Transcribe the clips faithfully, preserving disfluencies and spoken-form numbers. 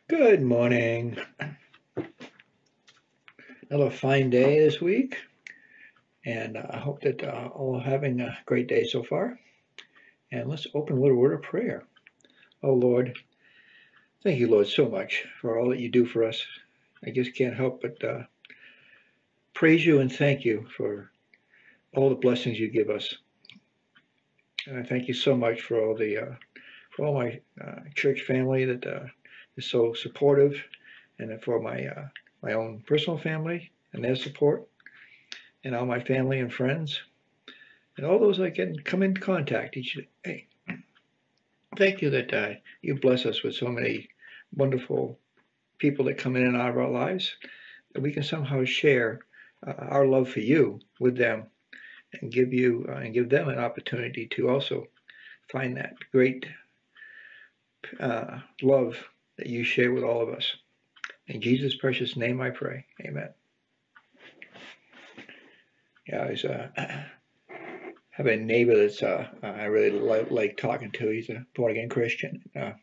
Good morning. Another fine day this week, and uh, I hope that uh, all having a great day so far. And let's open with a word of prayer. Oh Lord, thank you, Lord, so much for all that you do for us. I just can't help but uh, praise you and thank you for all the blessings you give us. And I thank you so much for all the uh, for all my uh, church family that uh, is so supportive, and for my uh, my own personal family and their support, and all my family and friends, and all those I can come in contact each day. Thank you that uh, you bless us with so many wonderful people that come in and out of our lives, that we can somehow share uh, our love for you with them, and give you uh, and give them an opportunity to also find that great uh, love that you share with all of us. In Jesus' precious name I pray. Amen. Yeah, I was, uh, have a neighbor that's uh, I really li- like talking to. He's a born again Christian. Uh,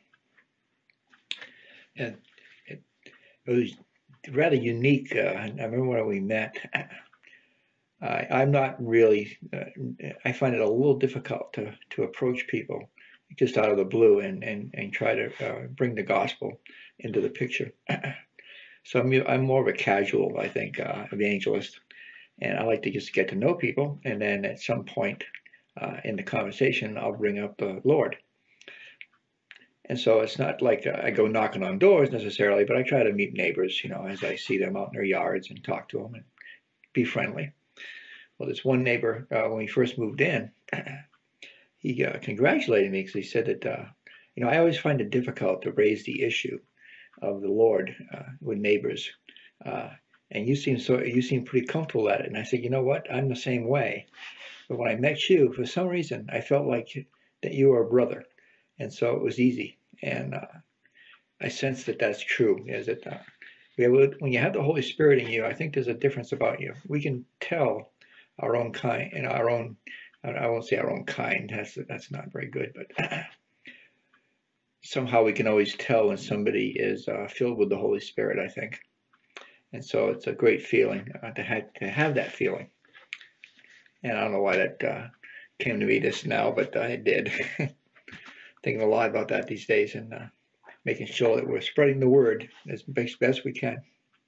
and it, it was rather unique. Uh, I remember when we met. I, I'm not really. Uh, I find it a little difficult to to approach people just out of the blue and and and try to uh, bring the gospel into the picture. So I'm I'm more of a casual, I think, uh, evangelist, and I like to just get to know people, and then at some point uh, in the conversation, I'll bring up the Lord. And so it's not like uh, I go knocking on doors necessarily, but I try to meet neighbors, you know, as I see them out in their yards, and talk to them and be friendly. Well, this one neighbor, uh, when we first moved in, he uh, congratulated me because he said that, uh, you know, I always find it difficult to raise the issue of the Lord uh, with neighbors. Uh, and you seem so, you seem pretty comfortable at it. And I said, you know what? I'm the same way. But when I met you, for some reason, I felt like that you were a brother. And so it was easy. And uh, I sense that that's true. Is that uh, when you have the Holy Spirit in you, I think there's a difference about you. We can tell our own kind, and our own, I won't say our own kind, that's, that's not very good, but somehow we can always tell when somebody is uh, filled with the Holy Spirit, I think. And so it's a great feeling uh, to, have, to have that feeling. And I don't know why that uh, came to me just now, but uh, it did. Thinking a lot about that these days, and uh, making sure that we're spreading the word as best we can.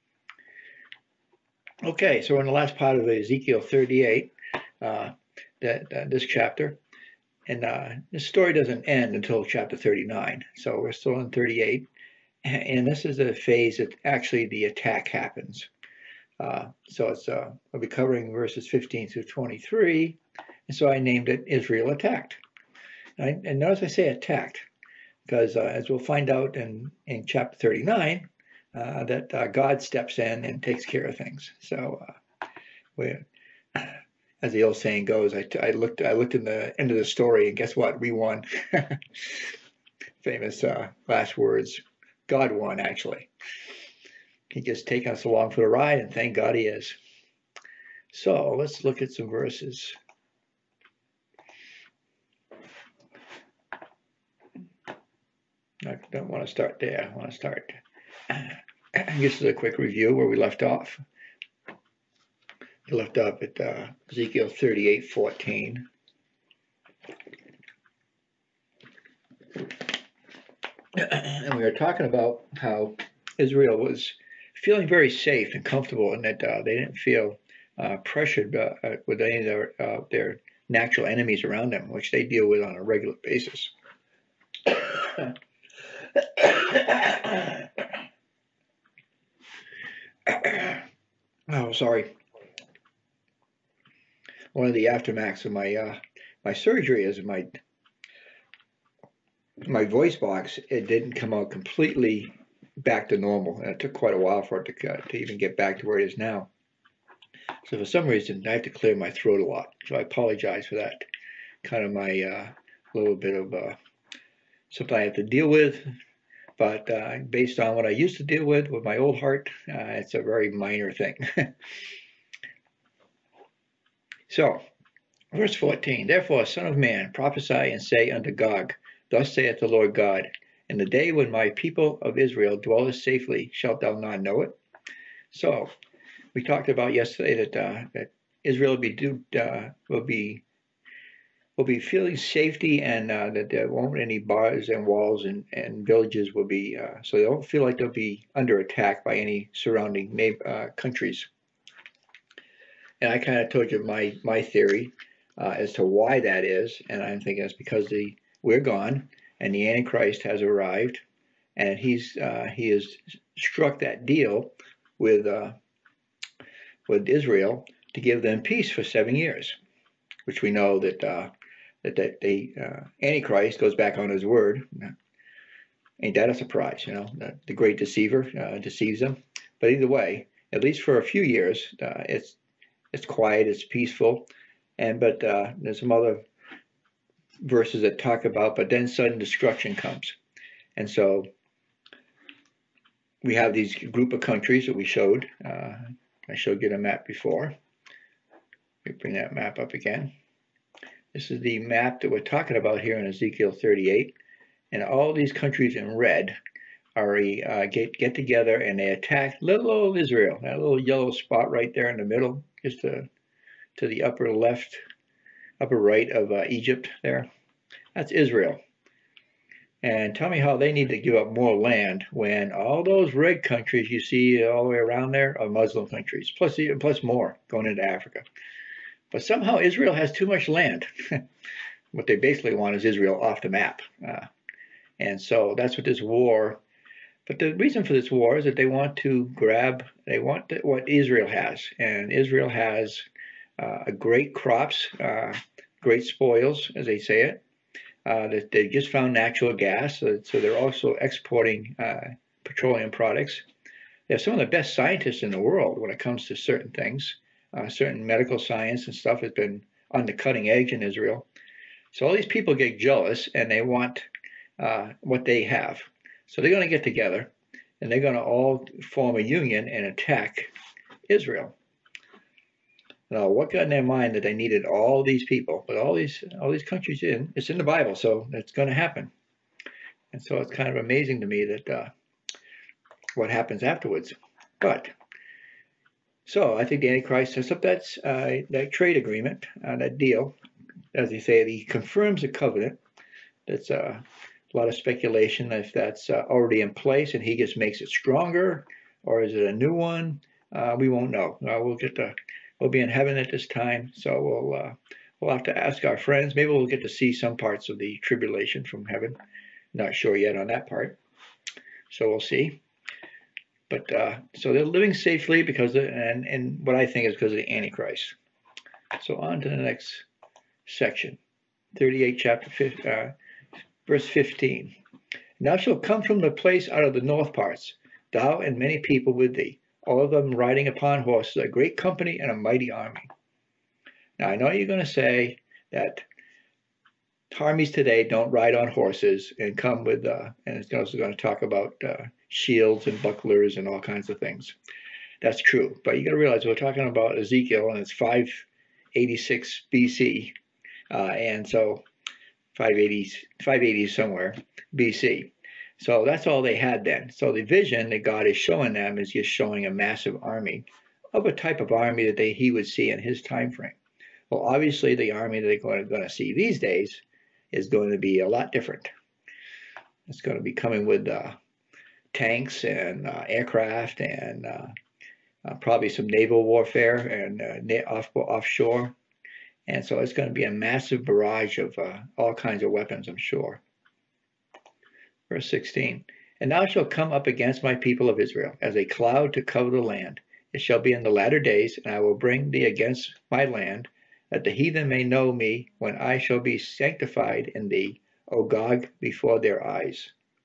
Okay, so we're in the last part of Ezekiel thirty-eight, uh, that uh, this chapter, and uh, this story doesn't end until chapter thirty-nine. So we're still in thirty-eight, and this is a phase that actually the attack happens. Uh, so it's uh, I'll be covering verses fifteen through twenty-three, and so I named it Israel Attacked. And, I, and notice I say attacked, because uh, as we'll find out in in chapter thirty-nine, uh, that uh, God steps in and takes care of things. So uh, we, as the old saying goes, I, I looked I looked in the end of the story, and guess what? We won. Famous uh, last words. God won, actually. He just taken us along for the ride, and thank God he is. So let's look at some verses. I don't want to start there. I want to start. This is a quick review where we left off. We left off at uh, Ezekiel thirty-eight fourteen. And we were talking about how Israel was feeling very safe and comfortable, and that uh, they didn't feel uh, pressured uh, with any of their, uh, their natural enemies around them, which they deal with on a regular basis. Oh, sorry. One of the aftermaths of my uh, my surgery is my my voice box. It didn't come out completely back to normal, and it took quite a while for it to uh, to even get back to where it is now. So for some reason, I have to clear my throat a lot. So I apologize for that. Kind of my uh, little bit of uh, something I have to deal with. But uh, based on what I used to deal with with my old heart, uh, it's a very minor thing. So, verse fourteen, therefore, son of man, prophesy and say unto Gog, thus saith the Lord God, In the day when my people of Israel dwelleth safely, shalt thou not know it? So we talked about yesterday that uh, that Israel will be do, uh, will be will be feeling safety, and uh, that there won't be any bars and walls, and, and villages will be uh, so they don't feel like they'll be under attack by any surrounding uh, countries. And I kind of told you my my theory uh, as to why that is, and I'm thinking it's because the we're gone and the Antichrist has arrived, and he's uh, he has struck that deal with uh, with Israel to give them peace for seven years, which we know that uh, that that the uh, Antichrist goes back on his word. Ain't that a surprise? You know, the, the great deceiver uh, deceives them. But either way, at least for a few years, uh, it's it's quiet, it's peaceful, and but uh, there's some other verses that talk about, but then sudden destruction comes, and so we have these group of countries that we showed. Uh, I showed you the map before. Let me bring that map up again. This is the map that we're talking about here in Ezekiel thirty-eight, and all these countries in red are uh, get get together and they attack little old Israel. That little yellow spot right there in the middle, just to to the upper left, upper right of uh, Egypt there. That's Israel. And tell me how they need to give up more land when all those red countries you see all the way around there are Muslim countries, plus plus more going into Africa. But somehow Israel has too much land. What they basically want is Israel off the map. Uh, and so that's what this war, but the reason for this war is that they want to grab, they want what Israel has. And Israel has uh, great crops, uh, great spoils, as they say it. Uh, that they just found natural gas, so, so they're also exporting uh, petroleum products. They have some of the best scientists in the world when it comes to certain things. Uh, certain medical science and stuff has been on the cutting edge in Israel. So all these people get jealous and they want uh, what they have. So they're going to get together and they're going to all form a union and attack Israel. Now, what got in their mind that they needed all these people, but all these all these countries in? It's in the Bible, so it's going to happen. And so it's kind of amazing to me that uh, what happens afterwards. But so I think the Antichrist sets up that uh, that trade agreement, uh, that deal, as they say, he confirms the covenant. That's uh, a lot of speculation if that's uh, already in place and he just makes it stronger, or is it a new one? Uh, we won't know. Uh, we'll get to. We'll be in heaven at this time, so we'll uh, we'll have to ask our friends. Maybe we'll get to see some parts of the tribulation from heaven. Not sure yet on that part, so we'll see. But uh, so they're living safely because, of, and and what I think is because of the Antichrist. So on to the next section, thirty-eight, chapter fifteen, uh, verse fifteen. Thou shalt come from the place out of the north parts, thou and many people with thee, all of them riding upon horses, a great company and a mighty army. Now, I know you're going to say that armies today don't ride on horses and come with, uh, and it's also going to talk about uh, shields and bucklers and all kinds of things. That's true. But you got to realize we're talking about Ezekiel, and it's five eighty-six B C. Uh, and so five eighty, five eighty somewhere B C. So that's all they had then. So the vision that God is showing them is just showing a massive army of a type of army that they, he would see in his time frame. Well, obviously the army that they're going to, going to see these days is going to be a lot different. It's going to be coming with uh, tanks and uh, aircraft and uh, uh, probably some naval warfare and uh, off, offshore. And so it's going to be a massive barrage of uh, all kinds of weapons, I'm sure. Verse sixteen, and thou shalt come up against my people of Israel as a cloud to cover the land. It shall be in the latter days, and I will bring thee against my land, that the heathen may know me when I shall be sanctified in thee, O Gog, before their eyes.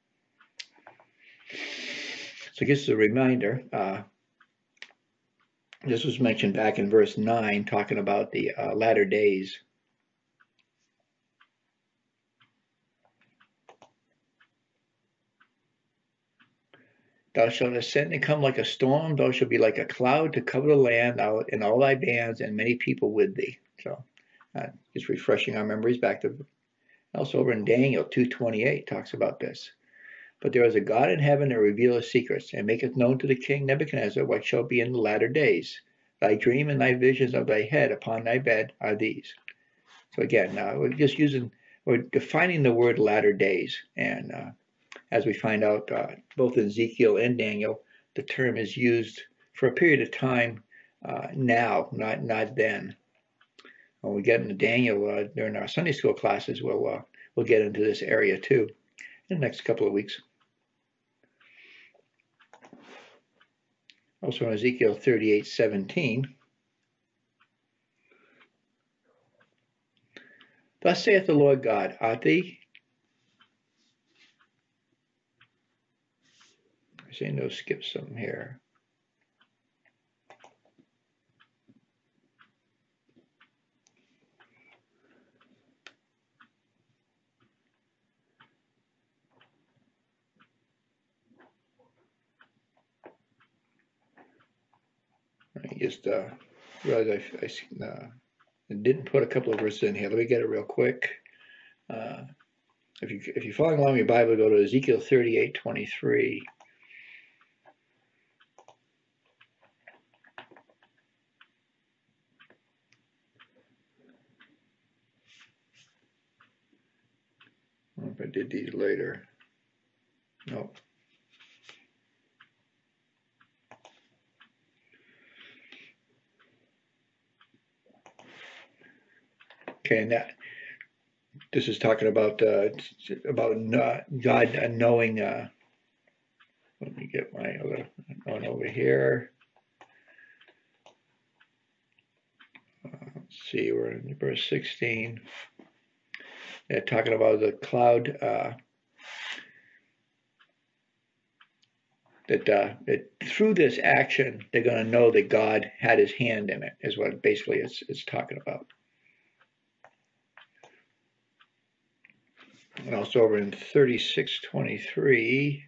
So just a reminder, uh, this was mentioned back in verse nine, talking about the uh, latter days. Thou shalt ascend and come like a storm. Thou shalt be like a cloud to cover the land, thou and all thy bands, and many people with thee. So, uh, just refreshing our memories back to, also over in Daniel two twenty-eight talks about this. But there is a God in heaven that revealeth secrets, and maketh known to the king Nebuchadnezzar what shall be in the latter days. Thy dream and thy visions of thy head upon thy bed are these. So again, now uh, we're just using, we're defining the word latter days. And uh, as we find out, uh, both in Ezekiel and Daniel, the term is used for a period of time uh, now, not not then. When we get into Daniel uh, during our Sunday school classes, we'll uh, we'll get into this area too in the next couple of weeks. Also in Ezekiel thirty-eight seventeen. Thus saith the Lord God, art thee? I say no, skip some here. I just uh, realized I, I uh, didn't put a couple of verses in here. Let me get it real quick. Uh, if you if you're following along in your Bible, go to Ezekiel thirty-eight twenty-three. I don't know if I did these later. No. Okay, and that this is talking about uh, about not, God knowing. Uh, let me get my other one over here. Uh, let's see, we're in verse sixteen. They're talking about the cloud. Uh, that, uh, that through this action, they're going to know that God had his hand in it, is what basically it's, it's talking about. And also over in thirty-six twenty-three,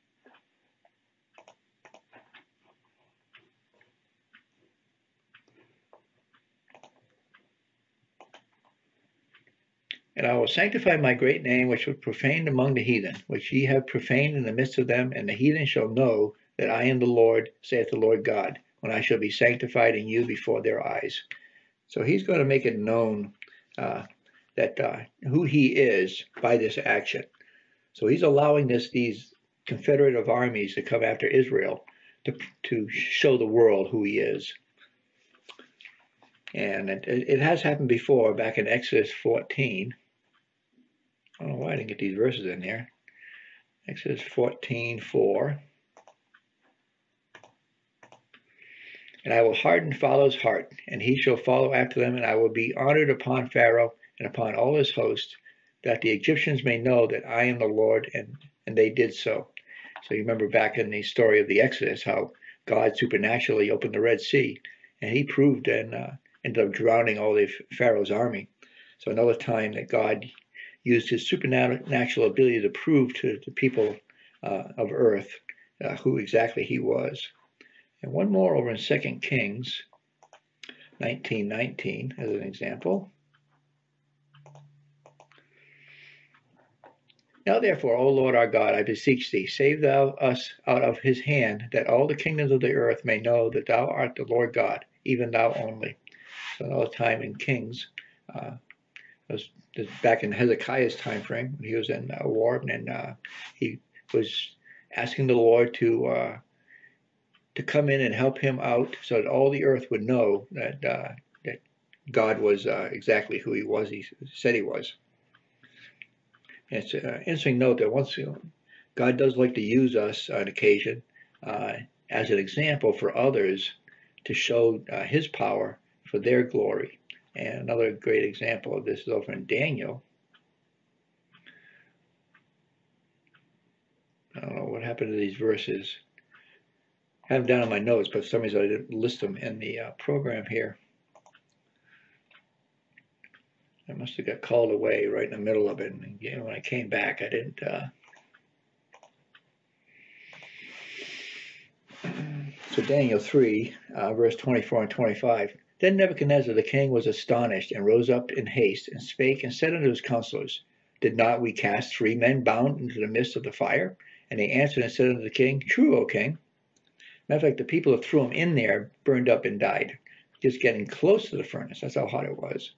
and I will sanctify my great name, which was profaned among the heathen, which ye have profaned in the midst of them, and the heathen shall know that I am the Lord, saith the Lord God, when I shall be sanctified in you before their eyes. So he's going to make it known uh, that uh, who he is by this action. So he's allowing this these confederate of armies to come after Israel to to show the world who he is. And it, it has happened before, back in Exodus fourteen. I don't know why I didn't get these verses in there. Exodus fourteen four. And I will harden Pharaoh's heart, and he shall follow after them, and I will be honored upon Pharaoh and upon all his host, that the Egyptians may know that I am the Lord, and, and they did so. So you remember back in the story of the Exodus, how God supernaturally opened the Red Sea, and he proved and uh, ended up drowning all the Pharaoh's army. So another time that God used his supernatural ability to prove to the people uh, of earth uh, who exactly he was. And one more over in Second Kings nineteen nineteen as an example. Now therefore, O Lord our God, I beseech thee, save thou us out of his hand, that all the kingdoms of the earth may know that thou art the Lord God, even thou only. So another time in Kings, uh, was back in Hezekiah's time frame, when he was in a war, and uh, he was asking the Lord to uh, to come in and help him out, so that all the earth would know that uh, that God was uh, exactly who he was. He said he was. And it's an interesting note that once you know, God does like to use us on occasion uh, as an example for others to show uh, his power for their glory. And another great example of this is over in Daniel. I don't know what happened to these verses. I have them down in my notes, but for some reason I didn't list them in the uh, program here. I must have got called away right in the middle of it. And again, when I came back, I didn't. Uh... So Daniel three, uh, verse twenty-four and twenty-five. Then Nebuchadnezzar the king was astonished, and rose up in haste, and spake, and said unto his counselors, Did not we cast three men bound into the midst of the fire? And they answered and said unto the king, True, O king. Matter of fact, the people that threw him in there burned up and died, just getting close to the furnace. That's how hot it was.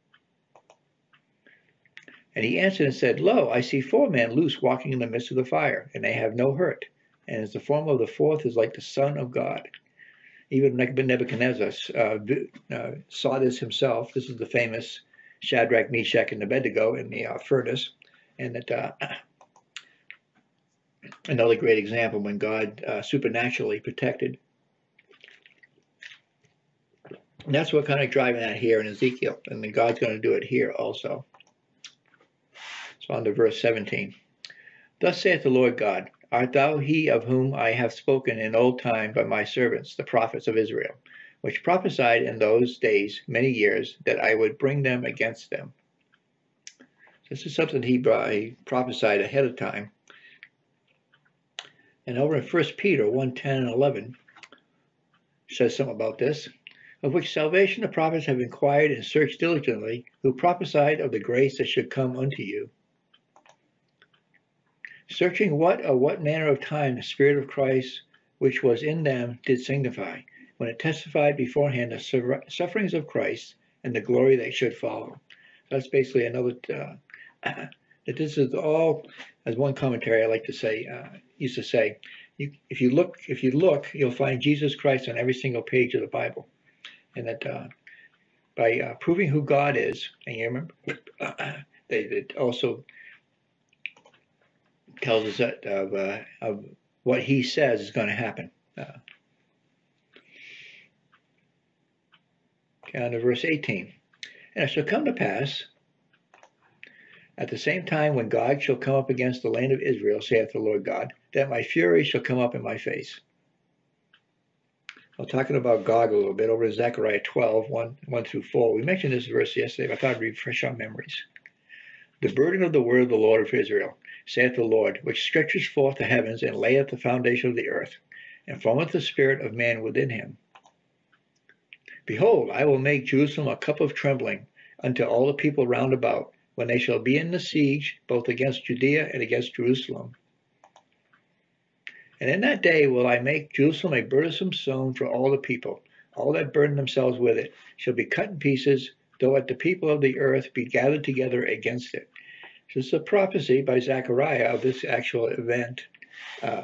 And he answered and said, Lo, I see four men loose walking in the midst of the fire, and they have no hurt. And as the form of the fourth is like the Son of God. Even Nebuchadnezzar uh, uh, saw this himself. This is the famous Shadrach, Meshach, and Abednego in the uh, furnace. And that uh, another great example when God uh, supernaturally protected. And that's what kind of driving that here in Ezekiel. And then God's going to do it here also. So on to verse seventeen. Thus saith the Lord God, Art thou he of whom I have spoken in old time by my servants, the prophets of Israel, which prophesied in those days many years that I would bring them against them? This is something he, brought, he prophesied ahead of time. And over in First Peter one, ten and eleven says something about this, of which salvation the prophets have inquired and searched diligently, who prophesied of the grace that should come unto you, searching what or what manner of time the Spirit of Christ which was in them did signify, when it testified beforehand the sufferings of Christ and the glory that should follow. So that's basically another, uh, that this is all, as one commentary I like to say, uh, used to say, you, if you look, if you look, you'll find Jesus Christ on every single page of the Bible. And that uh, by uh, proving who God is, and you remember, uh, they, they also tells us that of, uh, of what he says is going to happen. Uh, okay, on to verse eighteen. And it shall come to pass, at the same time when God shall come up against the land of Israel, saith the Lord God, that my fury shall come up in my face. Well, talking about Gog a little bit, over in Zechariah twelve, one, one through four. We mentioned this verse yesterday, but I thought I'd refresh our memories. The burden of the word of the Lord of Israel, saith the Lord, which stretches forth the heavens and layeth the foundation of the earth, and formeth the spirit of man within him. Behold, I will make Jerusalem a cup of trembling unto all the people round about, when they shall be in the siege, both against Judea and against Jerusalem. And in that day will I make Jerusalem a burdensome stone for all the people. All that burden themselves with it shall be cut in pieces, though at the people of the earth be gathered together against it. This is a prophecy by Zechariah of this actual event. Uh,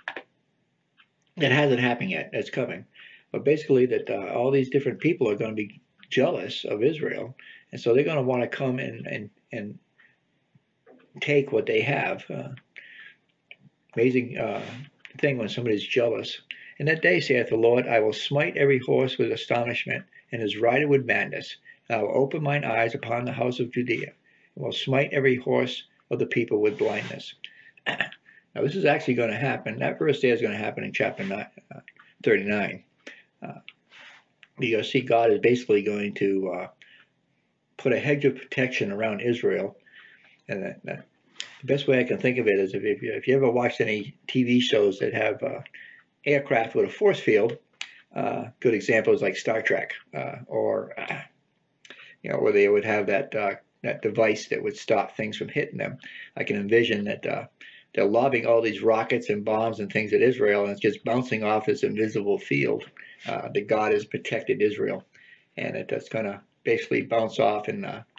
it hasn't happened yet. It's coming. But basically that uh, all these different people are going to be jealous of Israel. And so they're going to want to come and, and, and take what they have. Uh, amazing uh, thing when somebody's jealous. In that day, saith the Lord, I will smite every horse with astonishment, and his rider with madness. And I will open mine eyes upon the house of Judea, and will smite every horse of the people with blindness. Now, this is actually going to happen. That verse there is going to happen in chapter nine, uh, thirty-nine. Uh, you see God is basically going to uh, put a hedge of protection around Israel. And that, that, the best way I can think of it is if, if, you, if you ever watched any T V shows that have uh, aircraft with a force field, uh, good example is like Star Trek, uh, or uh, you know, where they would have that uh, that device that would stop things from hitting them. I can envision that uh, they're lobbing all these rockets and bombs and things at Israel, and it's just bouncing off this invisible field uh, that God has protected Israel, and it, it's going to basically bounce off. And uh,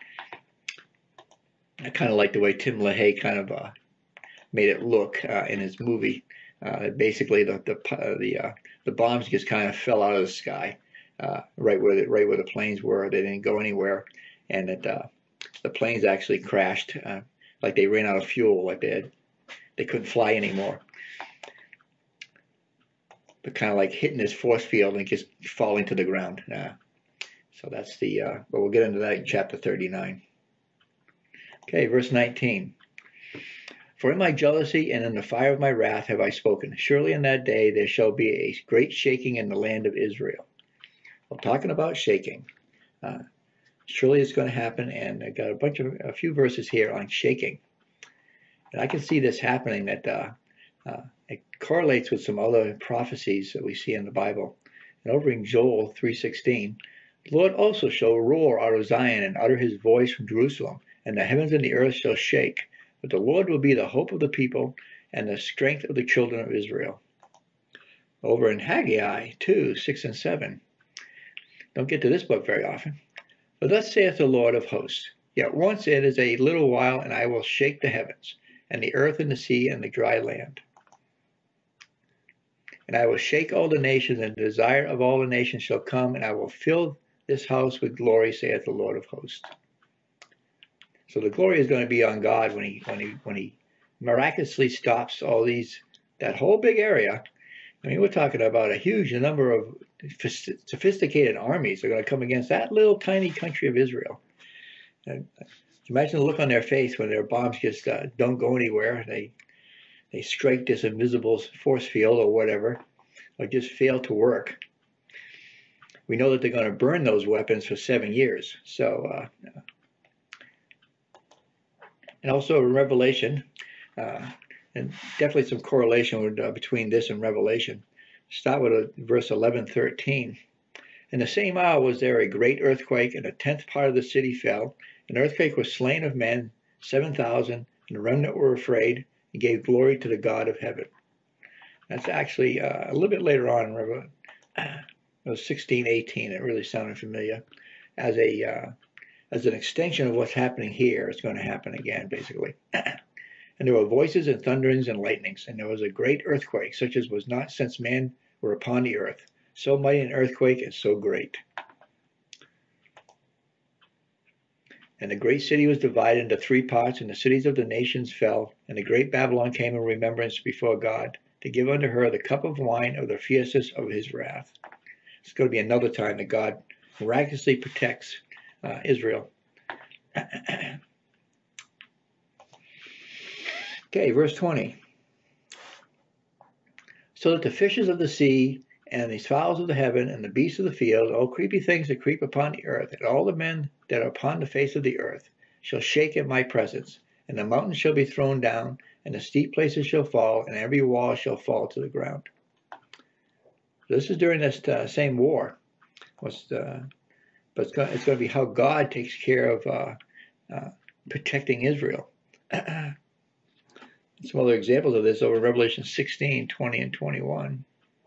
I kind of like the way Tim LaHaye kind of uh, made it look uh, in his movie. Uh, basically, the the uh, the uh, the bombs just kind of fell out of the sky, uh, right where the, right where the planes were. They didn't go anywhere, and it, uh, the planes actually crashed, uh, like they ran out of fuel, like they had, they couldn't fly anymore. But kind of like hitting this force field and just falling to the ground. Uh, so that's the. Uh, but we'll get into that in chapter thirty-nine. Okay, verse nineteen. For in my jealousy and in the fire of my wrath have I spoken. Surely in that day there shall be a great shaking in the land of Israel. Well, talking about shaking, uh, surely it's going to happen, and I got a bunch of a few verses here on shaking, and I can see this happening. That uh, uh, it correlates with some other prophecies that we see in the Bible. And over in Joel three sixteen, the Lord also shall roar out of Zion and utter his voice from Jerusalem, and the heavens and the earth shall shake. But the Lord will be the hope of the people, and the strength of the children of Israel. Over in Haggai two, six and seven. Don't get to this book very often. But thus saith the Lord of hosts, yet once it is a little while, and I will shake the heavens, and the earth and the sea and the dry land. And I will shake all the nations, and the desire of all the nations shall come, and I will fill this house with glory, saith the Lord of hosts. So the glory is going to be on God when he when he when he miraculously stops all these that whole big area. I mean, we're talking about a huge number of sophisticated armies that are going to come against that little tiny country of Israel. And imagine the look on their face when their bombs just uh, don't go anywhere. They they strike this invisible force field or whatever, or just fail to work. We know that they're going to burn those weapons for seven years. So, uh, and also in Revelation, uh, and definitely some correlation with, uh, between this and Revelation. Start with uh, verse eleven, thirteen. In the same hour was there a great earthquake, and a tenth part of the city fell. An earthquake was slain of men, seven thousand, and the remnant were afraid, and gave glory to the God of heaven. That's actually uh, a little bit later on in Revelation. It was sixteen, eighteen. It really sounded familiar. As a uh, as an extension of what's happening here, it's going to happen again, basically. And there were voices and thunderings and lightnings, and there was a great earthquake, such as was not since men were upon the earth. So mighty an earthquake and so great. And the great city was divided into three parts, and the cities of the nations fell. And the great Babylon came in remembrance before God, to give unto her the cup of wine of the fierceness of his wrath. It's going to be another time that God miraculously protects uh, Israel. Okay, verse twenty. So that the fishes of the sea, and the fowls of the heaven, and the beasts of the field, all creepy things that creep upon the earth, and all the men that are upon the face of the earth, shall shake at my presence. And the mountains shall be thrown down, and the steep places shall fall, and every wall shall fall to the ground. This is during this uh, same war. Was, uh, but it's going, it's going to be how God takes care of uh, uh, protecting Israel. Some other examples of this over Revelation sixteen, twenty, and twenty-one.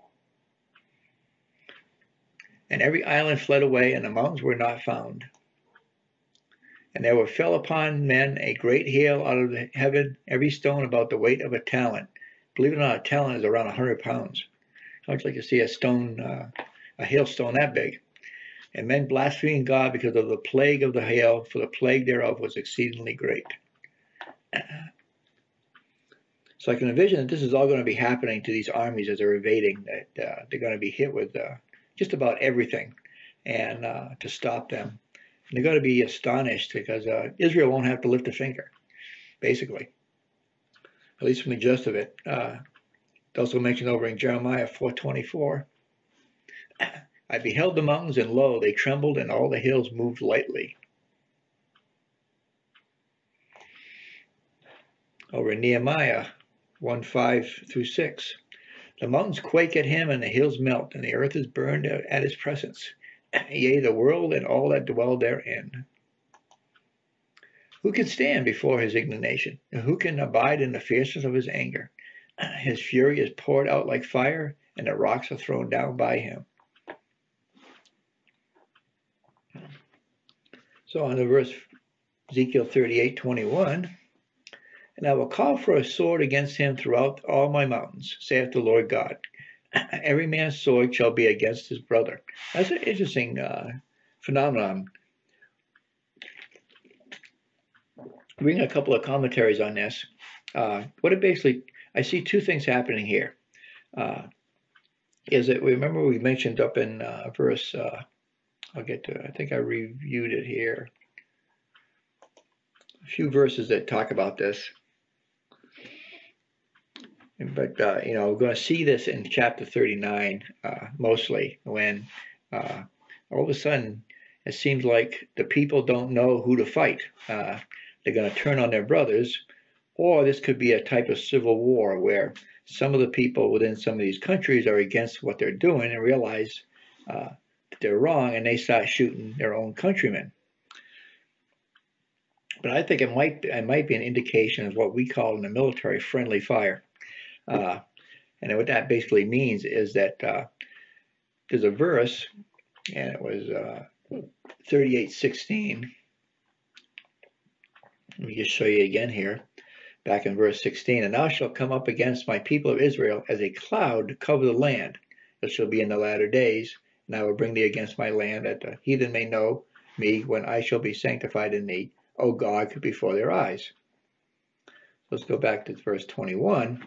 And every island fled away, and the mountains were not found. And there were fell upon men a great hail out of the heaven, every stone about the weight of a talent. Believe it or not, a talent is around one hundred pounds. How would you like to see a stone, uh, a hailstone that big? And men blasphemed God because of the plague of the hail, for the plague thereof was exceedingly great. So I can envision that this is all going to be happening to these armies as they're invading, that uh, they're going to be hit with uh, just about everything, and uh, to stop them. And they're going to be astonished because uh, Israel won't have to lift a finger, basically, at least from the gist of it. Uh, it's also mentioned over in Jeremiah four twenty-four. I beheld the mountains, and lo, they trembled, and all the hills moved lightly. Over in Nehemiah one five through six. The mountains quake at him, and the hills melt, and the earth is burned at his presence. Yea, the world and all that dwell therein. Who can stand before his indignation? And who can abide in the fierceness of his anger? His fury is poured out like fire, and the rocks are thrown down by him. So on the verse Ezekiel thirty-eight twenty-one. And I will call for a sword against him throughout all my mountains, saith the Lord God. Every man's sword shall be against his brother. That's an interesting uh, phenomenon. Reading a couple of commentaries on this. Uh, what it basically, I see two things happening here. Uh, is that, remember we mentioned up in uh, verse, uh, I'll get to it, I think I reviewed it here. A few verses that talk about this. But, uh, you know, we're going to see this in chapter thirty-nine, uh, mostly, when uh, all of a sudden it seems like the people don't know who to fight. Uh, they're going to turn on their brothers, or this could be a type of civil war where some of the people within some of these countries are against what they're doing and realize uh, that they're wrong, and they start shooting their own countrymen. But I think it might, it might be an indication of what we call in the military friendly fire. Uh, and what that basically means is that uh, there's a verse, and it was uh, thirty-eight sixteen. Let me just show you again here. Back in verse sixteen, and thou shalt come up against my people of Israel as a cloud to cover the land. It shall be in the latter days, and I will bring thee against my land, that the heathen may know me when I shall be sanctified in thee, O God, before their eyes. Let's go back to verse twenty-one.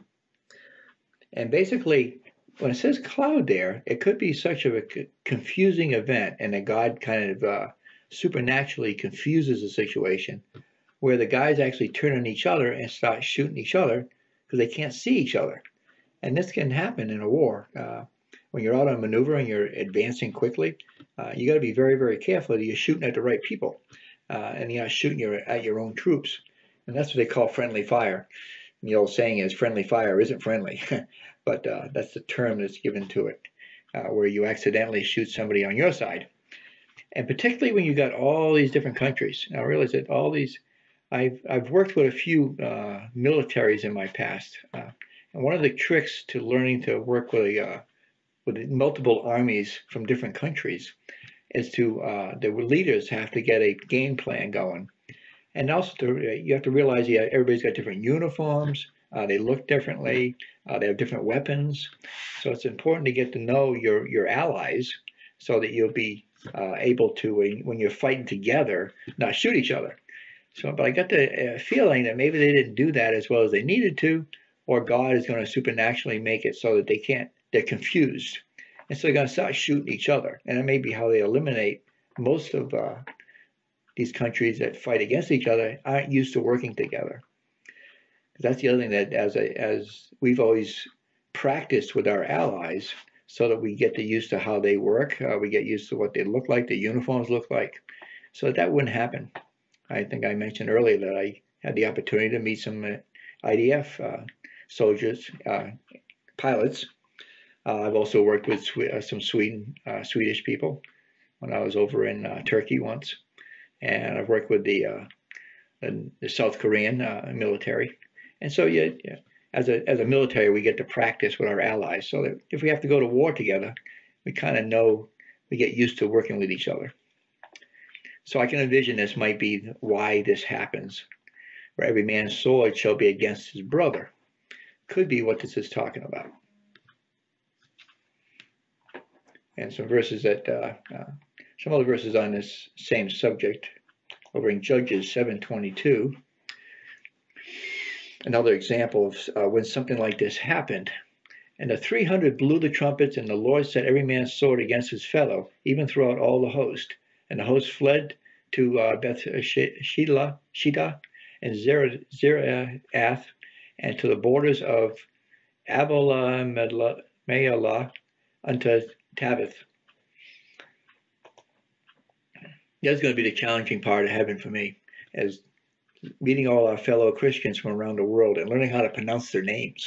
And basically, when it says cloud there, it could be such a confusing event, and that God kind of uh, supernaturally confuses the situation, where the guys actually turn on each other and start shooting each other because they can't see each other. And this can happen in a war. Uh, when you're out on maneuver and you're advancing quickly, uh, you got to be very, very careful that you're shooting at the right people, uh, and you're not shooting your, at your own troops. And that's what they call friendly fire. And the old saying is friendly fire isn't friendly, but uh, that's the term that's given to it, uh, where you accidentally shoot somebody on your side. And particularly when you got all these different countries. Now, I realize that all these I've, I've worked with a few uh, militaries in my past, uh, and one of the tricks to learning to work with a, uh, with multiple armies from different countries is to uh, the leaders have to get a game plan going, and also to, you have to realize yeah, everybody's got different uniforms, uh, they look differently, uh, they have different weapons, so it's important to get to know your your allies so that you'll be uh, able to, when, when you're fighting together, not shoot each other. So, but I got the uh, feeling that maybe they didn't do that as well as they needed to, or God is going to supernaturally make it so that they can't, they're confused. And so they're going to start shooting each other. And that may be how they eliminate most of uh, these countries that fight against each other aren't used to working together. That's the other thing that as, a, as we've always practiced with our allies, so that we get used to how they work, uh, we get used to what they look like, the uniforms look like, so that, that wouldn't happen. I think I mentioned earlier that I had the opportunity to meet some uh, I D F uh, soldiers, uh, pilots. Uh, I've also worked with uh, some Sweden, uh, Swedish people when I was over in uh, Turkey once, and I've worked with the uh, the, the South Korean uh, military. And so, yeah, yeah, as a as a military, we get to practice with our allies, so that if we have to go to war together, we kind of know, we get used to working with each other. So I can envision this might be why this happens, where every man's sword shall be against his brother. Could be what this is talking about. And some verses that, uh, uh, some other verses on this same subject, over in Judges seven twenty-two. Another example of uh, when something like this happened. And the three hundred blew the trumpets, and the Lord set every man's sword against his fellow, even throughout all the host. And the host fled to uh, Beth Sheila, Shida, and Zerath, and to the borders of Abel-meholah unto Tabith. That's going to be the challenging part of heaven for me, as meeting all our fellow Christians from around the world and learning how to pronounce their names.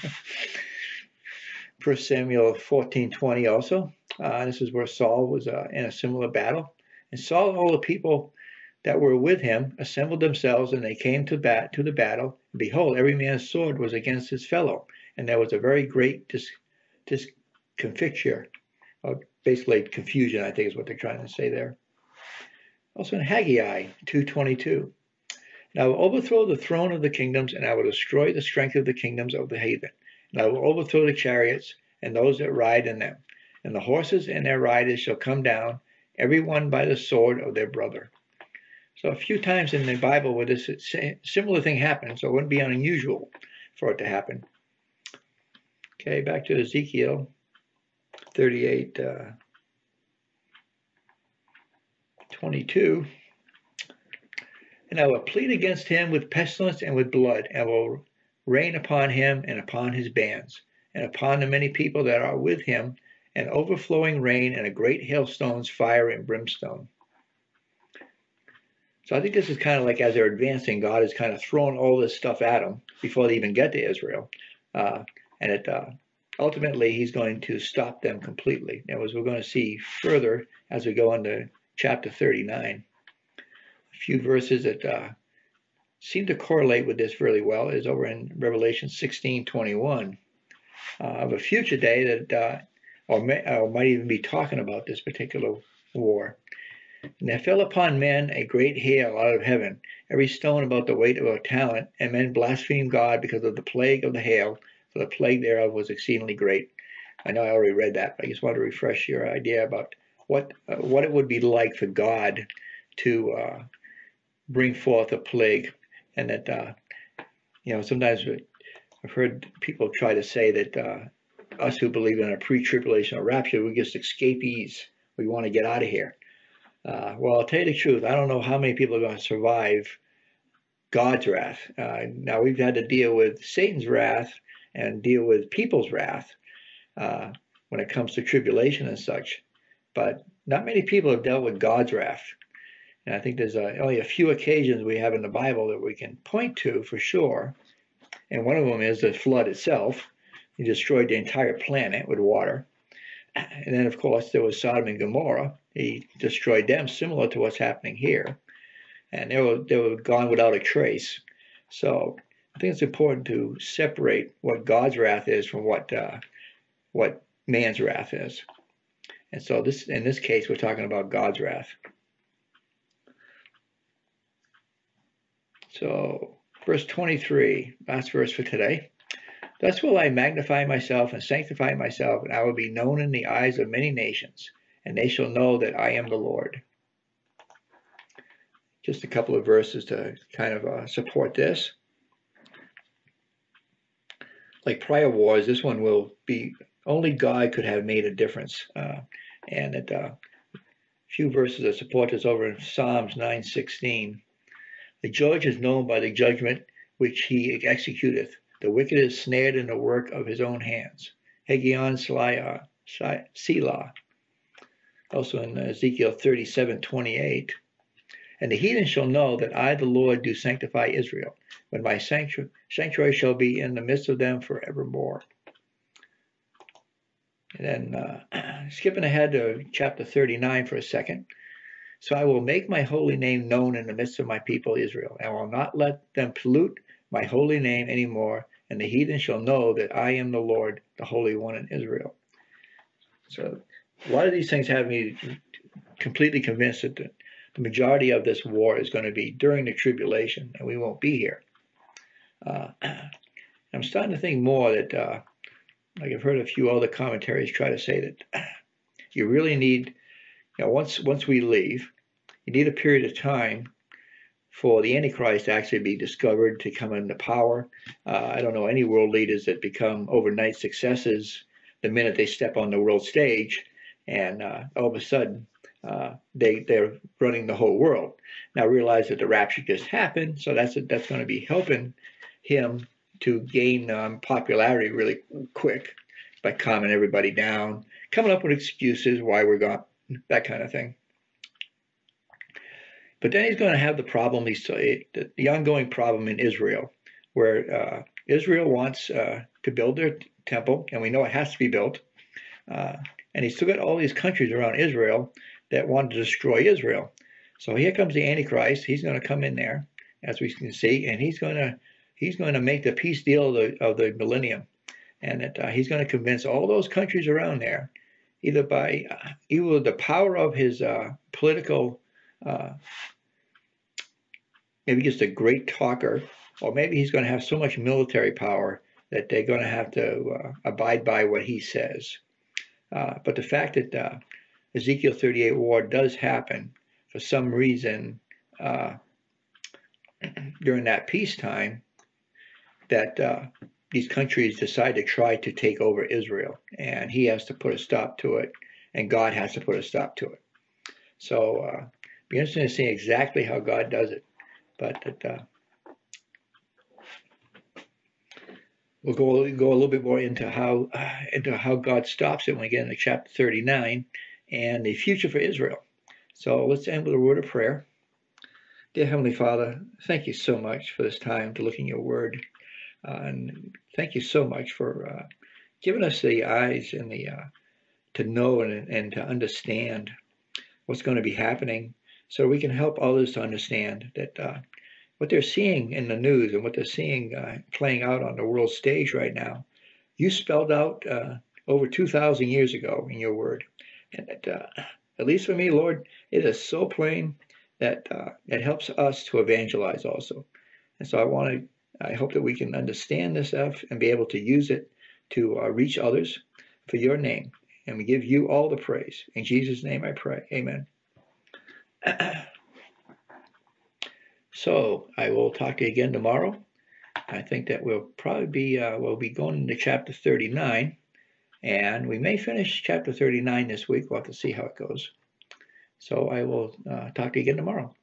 First Samuel fourteen twenty also. Uh, this is where Saul was uh, in a similar battle. And Saul and all the people that were with him assembled themselves, and they came to bat to the battle. And behold, every man's sword was against his fellow, and there was a very great dis, discomfiture, or basically confusion, I think is what they're trying to say there. Also in Haggai two twenty-two. And I will overthrow the throne of the kingdoms, and I will destroy the strength of the kingdoms of the heathen. And I will overthrow the chariots and those that ride in them. And the horses and their riders shall come down, every one by the sword of their brother. So a few times in the Bible where this similar thing happens, so it wouldn't be unusual for it to happen. Okay, back to Ezekiel thirty-eight twenty-two. And I will plead against him with pestilence and with blood, and will rain upon him and upon his bands, and upon the many people that are with him, an overflowing rain and a great hailstones, fire and brimstone. So I think this is kind of like as they're advancing, God is kind of throwing all this stuff at them before they even get to Israel. Uh, and it, uh, ultimately, he's going to stop them completely. And as we're going to see further as we go into chapter thirty-nine, a few verses that uh, seem to correlate with this really well is over in Revelation sixteen twenty-one uh, of a future day that, uh, or, may, or might even be talking about this particular war. And there fell upon men a great hail out of heaven, every stone about the weight of a talent, and men blasphemed God because of the plague of the hail, for the plague thereof was exceedingly great. I know I already read that, but I just want to refresh your idea about what uh, what it would be like for God to uh, bring forth a plague, and that uh, you know sometimes I've heard people try to say that uh, us who believe in a pre-tribulation or rapture, we're just escapees. We want to get out of here. Uh, well, I'll tell you the truth. I don't know how many people are going to survive God's wrath. Uh, now, we've had to deal with Satan's wrath and deal with people's wrath uh, when it comes to tribulation and such. But not many people have dealt with God's wrath. And I think there's uh, only a few occasions we have in the Bible that we can point to for sure. And one of them is the flood itself. He destroyed the entire planet with water. And then, of course, there was Sodom and Gomorrah. He destroyed them, similar to what's happening here. And they were, they were gone without a trace. So I think it's important to separate what God's wrath is from what uh, what man's wrath is. And so this, in this case, we're talking about God's wrath. So verse twenty-three, last verse for today. Thus will I magnify myself and sanctify myself, and I will be known in the eyes of many nations, and they shall know that I am the Lord. Just a couple of verses to kind of uh, support this. Like prior wars, this one will be, only God could have made a difference. Uh, and that uh, a few verses that support this over in Psalms nine sixteen. The judge is known by the judgment which he executeth. The wicked is snared in the work of his own hands. Hegion Selah. Also in Ezekiel thirty-seven twenty-eight. And the heathen shall know that I, the Lord, do sanctify Israel, when my sanctuary shall be in the midst of them forevermore. And then uh, skipping ahead to chapter thirty-nine for a second. So I will make my holy name known in the midst of my people Israel, and will not let them pollute my holy name anymore, and the heathen shall know that I am the Lord, the Holy One in Israel. So a lot of these things have me completely convinced that the, the majority of this war is going to be during the tribulation, and we won't be here. Uh, I'm starting to think more that, uh, like I've heard a few other commentaries try to say that you really need, you know, once once we leave, you need a period of time for the Antichrist to actually be discovered, to come into power. Uh, I don't know any world leaders that become overnight successes the minute they step on the world stage, and uh, all of a sudden uh, they they're running the whole world. Now realize that the rapture just happened, so that's that's going to be helping him to gain um, popularity really quick by calming everybody down, coming up with excuses why we're gone, that kind of thing. But then he's going to have the problem, he's, the ongoing problem in Israel, where uh, Israel wants uh, to build their temple, and we know it has to be built. Uh, and he's still got all these countries around Israel that want to destroy Israel. So here comes the Antichrist. He's going to come in there, as we can see, and he's going to he's going to make the peace deal of the, of the millennium, and that uh, he's going to convince all those countries around there, either by uh, either the power of his uh, political. Uh, maybe just a great talker, or maybe he's going to have so much military power that they're going to have to uh, abide by what he says. Uh, but the fact that uh, Ezekiel thirty-eight war does happen for some reason uh, during that peacetime, that uh, these countries decide to try to take over Israel, and he has to put a stop to it, and God has to put a stop to it. So uh, be interesting to see exactly how God does it. But it, uh, we'll go go a little bit more into how uh, into how God stops it when we get into chapter thirty-nine and the future for Israel. So let's end with a word of prayer. Dear Heavenly Father, thank you so much for this time to look in your word. Uh, and thank you so much for uh, giving us the eyes and the uh, to know and, and to understand what's going to be happening, so we can help others to understand that uh, what they're seeing in the news and what they're seeing uh, playing out on the world stage right now, you spelled out uh, over two thousand years ago in your word. And it, uh, at least for me, Lord, it is so plain that uh, it helps us to evangelize also. And so I want to, I hope that we can understand this stuff and be able to use it to uh, reach others for your name. And we give you all the praise. In Jesus' name I pray. Amen. So I will talk to you again tomorrow. I think that we'll probably be, uh, we'll be going into chapter thirty-nine. And we may finish chapter thirty-nine this week. We'll have to see how it goes. So I will uh, talk to you again tomorrow.